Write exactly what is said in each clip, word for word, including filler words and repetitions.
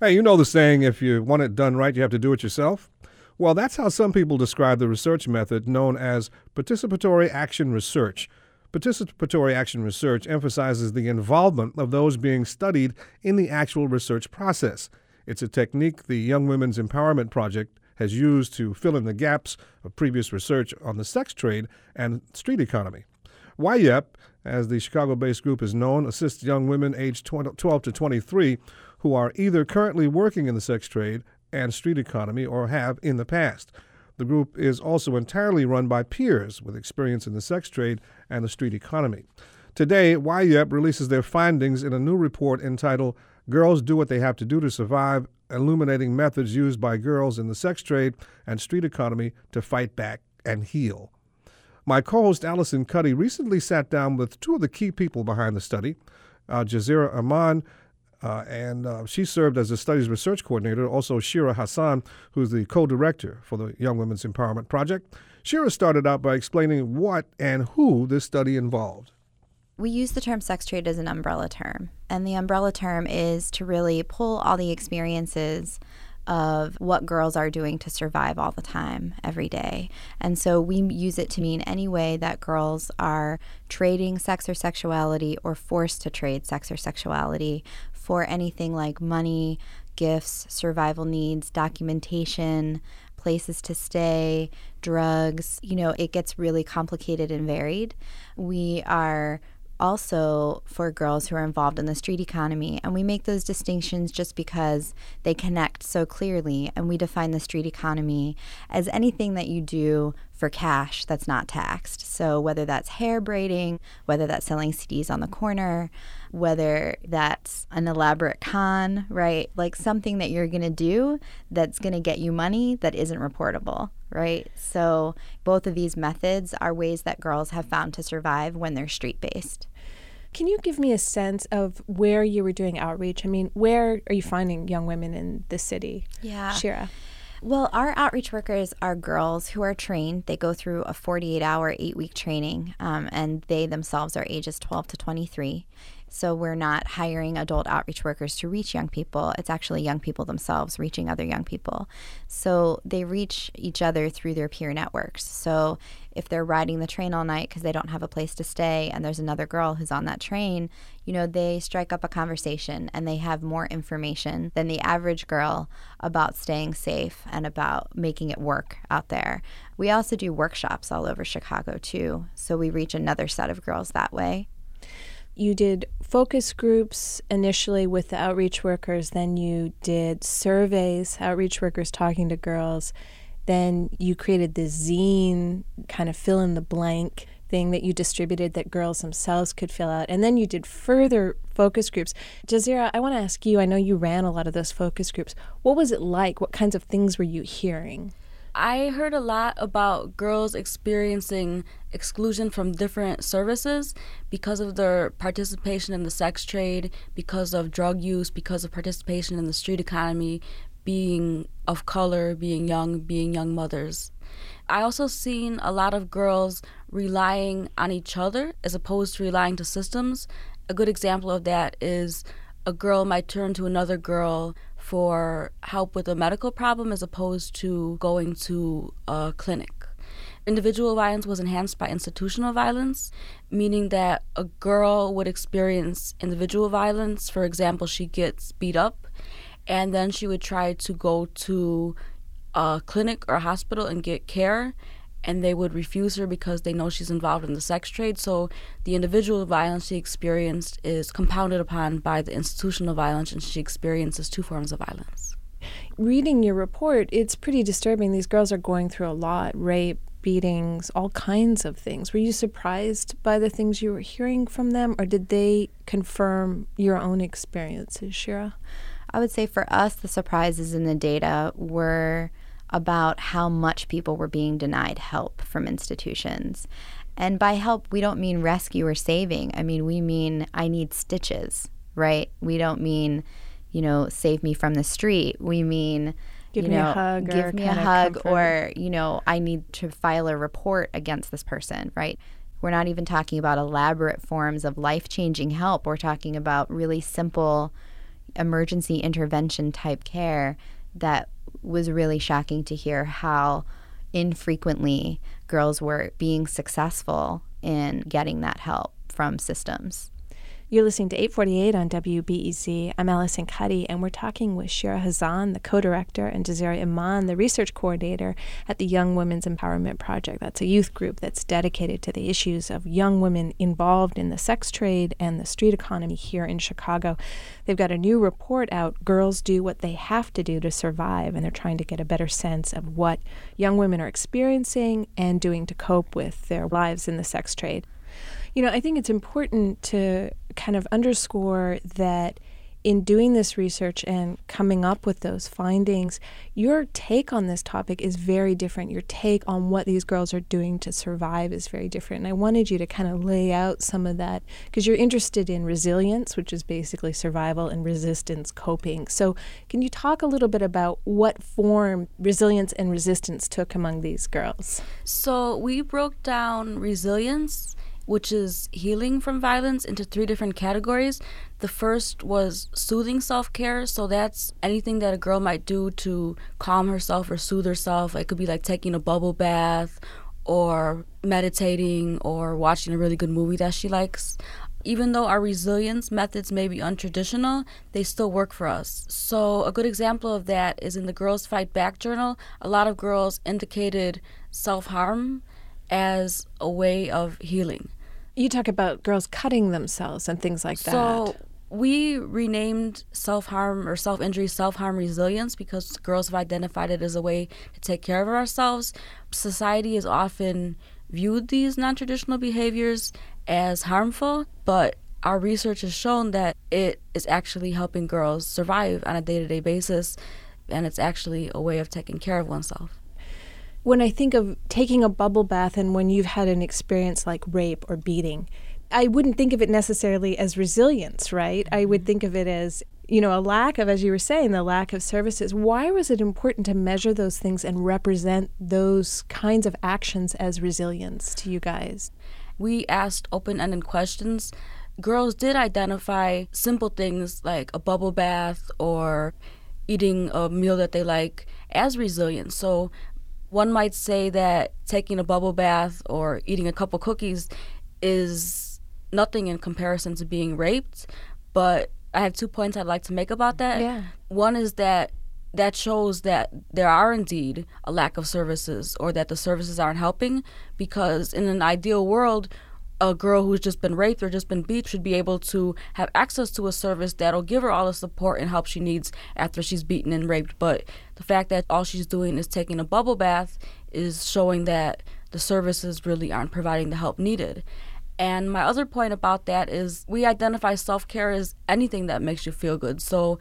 Hey, you know the saying, if you want it done right, you have to do it yourself? Well, that's how some people describe the research method known as participatory action research. Participatory action research emphasizes the involvement of those being studied in the actual research process. It's a technique the Young Women's Empowerment Project has used to fill in the gaps of previous research on the sex trade and street economy. Y E P, as the Chicago-based group is known, assists young women aged twelve to twenty-three who are either currently working in the sex trade and street economy or have in the past. The group is also entirely run by peers with experience in the sex trade and the street economy. Today, Y E P releases their findings in a new report entitled Girls Do What They Have to Do to Survive, illuminating methods used by girls in the sex trade and street economy to fight back and heal. My co-host Allison Cuddy recently sat down with two of the key people behind the study, uh, Jazeera Aman, uh, and uh, she served as the study's research coordinator, also Shira Hassan, who's the co-director for the Young Women's Empowerment Project. Shira started out by explaining what and who this study involved. We use the term sex trade as an umbrella term, and the umbrella term is to really pull all the experiences of what girls are doing to survive all the time, every day. And so we use it to mean any way that girls are trading sex or sexuality or forced to trade sex or sexuality for anything like money, gifts, survival needs, documentation, places to stay, drugs. You know, it gets really complicated and varied. We are also for girls who are involved in the street economy. And we make those distinctions just because they connect so clearly. And we define the street economy as anything that you do for cash that's not taxed. So whether that's hair braiding, whether that's selling C Ds on the corner, whether that's an elaborate con, right? Like something that you're going to do that's going to get you money that isn't reportable, right? So both of these methods are ways that girls have found to survive when they're street-based. Can you give me a sense of where you were doing outreach? I mean, where are you finding young women in the city? Yeah. Shira. Well, our outreach workers are girls who are trained. They go through a forty-eight hour, eight-week training, um, and they themselves are ages twelve to twenty-three. So we're not hiring adult outreach workers to reach young people. It's actually young people themselves reaching other young people. So they reach each other through their peer networks. So if they're riding the train all night because they don't have a place to stay and there's another girl who's on that train, you know, they strike up a conversation and they have more information than the average girl about staying safe and about making it work out there. We also do workshops all over Chicago too. So we reach another set of girls that way. You did focus groups initially with the outreach workers, then you did surveys, outreach workers talking to girls, then you created the zine, kind of fill in the blank thing that you distributed that girls themselves could fill out, and then you did further focus groups. Jazeera, I want to ask you, I know you ran a lot of those focus groups. What was it like? What kinds of things were you hearing? I heard a lot about girls experiencing exclusion from different services because of their participation in the sex trade, because of drug use, because of participation in the street economy, being of color, being young, being young mothers. I also seen a lot of girls relying on each other as opposed to relying to systems. A good example of that is a girl might turn to another girl for help with a medical problem as opposed to going to a clinic. Individual violence was enhanced by institutional violence, meaning that a girl would experience individual violence. For example, she gets beat up, and then she would try to go to a clinic or a hospital and get care, and they would refuse her because they know she's involved in the sex trade. So the individual violence she experienced is compounded upon by the institutional violence, and she experiences two forms of violence. Reading your report, it's pretty disturbing. These girls are going through a lot, rape, beatings, all kinds of things. Were you surprised by the things you were hearing from them, or did they confirm your own experiences, Shira? I would say for us, the surprises in the data were about how much people were being denied help from institutions. And by help, we don't mean rescue or saving. I mean, we mean I need stitches, right? We don't mean, you know, save me from the street. We mean, give you me know, a hug, give or me a kind of hug, comfort. or, you know, I need to file a report against this person, right? We're not even talking about elaborate forms of life-changing help. We're talking about really simple, emergency intervention type care that was really shocking to hear how infrequently girls were being successful in getting that help from systems. You're listening to eight forty-eight on W B E Z. I'm Allison Cuddy, and we're talking with Shira Hazan, the co-director, and Desiree Iman, the research coordinator at the Young Women's Empowerment Project. That's a youth group that's dedicated to the issues of young women involved in the sex trade and the street economy here in Chicago. They've got a new report out, Girls Do What They Have to Do to Survive, and they're trying to get a better sense of what young women are experiencing and doing to cope with their lives in the sex trade. You know, I think it's important to kind of underscore that in doing this research and coming up with those findings, your take on this topic is very different. Your take on what these girls are doing to survive is very different. And I wanted you to kind of lay out some of that because you're interested in resilience, which is basically survival, and resistance, coping. So can you talk a little bit about what form resilience and resistance took among these girls? So we broke down resilience, which is healing from violence, into three different categories. The first was soothing self-care. So that's anything that a girl might do to calm herself or soothe herself. It could be like taking a bubble bath or meditating or watching a really good movie that she likes. Even though our resilience methods may be untraditional, they still work for us. So a good example of that is in the Girls Fight Back journal. A lot of girls indicated self-harm as a way of healing. You talk about girls cutting themselves and things like that. So we renamed self-harm or self-injury self-harm resilience because girls have identified it as a way to take care of ourselves. Society has often viewed these non-traditional behaviors as harmful, but our research has shown that it is actually helping girls survive on a day-to-day basis, and it's actually a way of taking care of oneself. When I think of taking a bubble bath and when you've had an experience like rape or beating, I wouldn't think of it necessarily as resilience, right? Mm-hmm. I would think of it as, you know, a lack of, as you were saying, the lack of services. Why was it important to measure those things and represent those kinds of actions as resilience to you guys? We asked open-ended questions. Girls did identify simple things like a bubble bath or eating a meal that they like as resilience. So one might say that taking a bubble bath or eating a couple cookies is nothing in comparison to being raped. But I have two points I'd like to make about that. Yeah. One is that that shows that there are indeed a lack of services or that the services aren't helping, because in an ideal world, a girl who's just been raped or just been beat should be able to have access to a service that'll give her all the support and help she needs after she's beaten and raped. But the fact that all she's doing is taking a bubble bath is showing that the services really aren't providing the help needed. And my other point about that is we identify self-care as anything that makes you feel good. So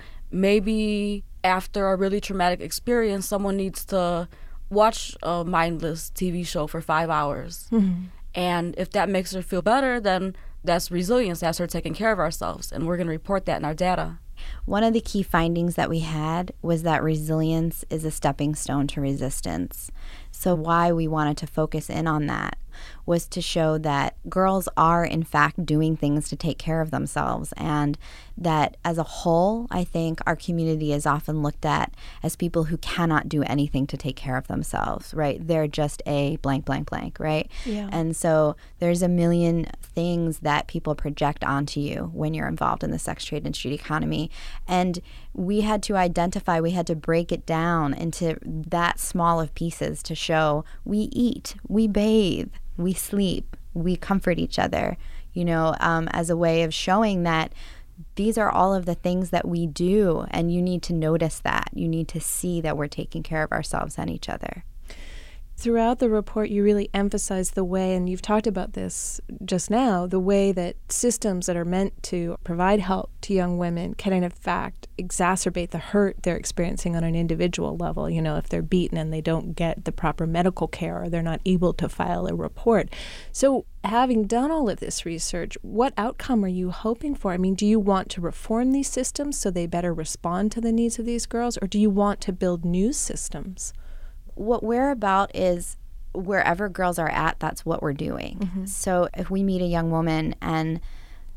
maybe after a really traumatic experience, someone needs to watch a mindless T V show for five hours. Mm-hmm. And if that makes her feel better, then that's resilience. That's her taking care of ourselves. And we're going to report that in our data. One of the key findings that we had was that resilience is a stepping stone to resistance. So why we wanted to focus in on that was to show that girls are, in fact, doing things to take care of themselves, and that as a whole, I think our community is often looked at as people who cannot do anything to take care of themselves, right? They're just a blank, blank, blank, right? Yeah. And so there's a million things that people project onto you when you're involved in the sex trade and street economy. And we had to identify, we had to break it down into that small of pieces to show we eat, we bathe, we sleep, we comfort each other, you know, um, as a way of showing that these are all of the things that we do, and you need to notice that. You need to see that we're taking care of ourselves and each other. Throughout the report, you really emphasize the way, and you've talked about this just now, the way that systems that are meant to provide help to young women can, in fact, exacerbate the hurt they're experiencing on an individual level. You know, if they're beaten and they don't get the proper medical care or they're not able to file a report. So having done all of this research, what outcome are you hoping for? I mean, do you want to reform these systems so they better respond to the needs of these girls, or do you want to build new systems? What we're about is wherever girls are at, that's what we're doing. Mm-hmm. So if we meet a young woman and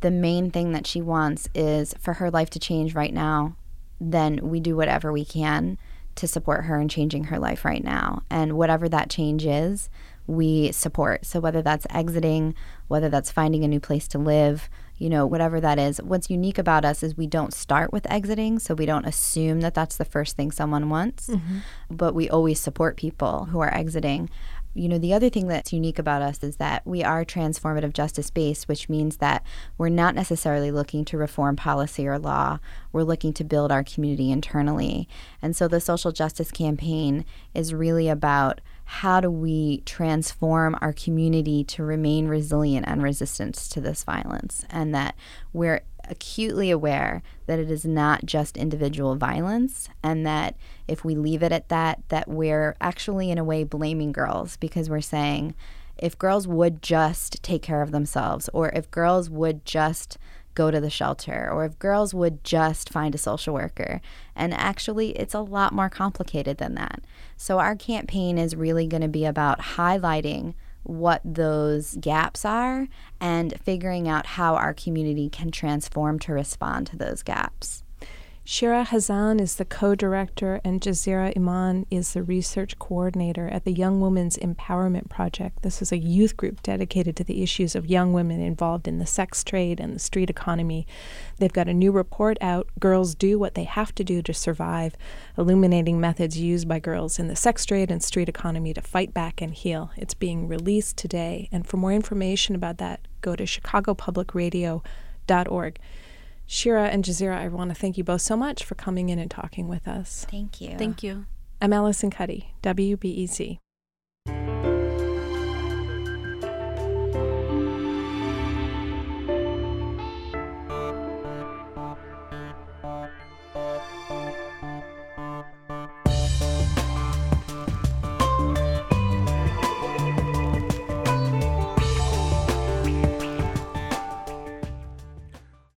the main thing that she wants is for her life to change right now, then we do whatever we can to support her in changing her life right now. And whatever that change is, we support. So whether that's exiting, whether that's finding a new place to live, you know, whatever that is. What's unique about us is we don't start with exiting, so we don't assume that that's the first thing someone wants, mm-hmm. but we always support people who are exiting. You know, the other thing that's unique about us is that we are transformative justice-based, which means that we're not necessarily looking to reform policy or law. We're looking to build our community internally. And so the social justice campaign is really about how do we transform our community to remain resilient and resistant to this violence, and that we're acutely aware that it is not just individual violence, and that if we leave it at that, that we're actually in a way blaming girls, because we're saying if girls would just take care of themselves, or if girls would just go to the shelter, or if girls would just find a social worker. And actually, it's a lot more complicated than that. So our campaign is really going to be about highlighting what those gaps are and figuring out how our community can transform to respond to those gaps. Shira Hazan is the co-director, and Jazeera Iman is the research coordinator at the Young Women's Empowerment Project. This is a youth group dedicated to the issues of young women involved in the sex trade and the street economy. They've got a new report out, Girls Do What They Have to Do to Survive, illuminating methods used by girls in the sex trade and street economy to fight back and heal. It's being released today, and for more information about that, go to chicago public radio dot org. Shira and Jazeera, I want to thank you both so much for coming in and talking with us. Thank you. Thank you. I'm Allison Cuddy, W B E Z.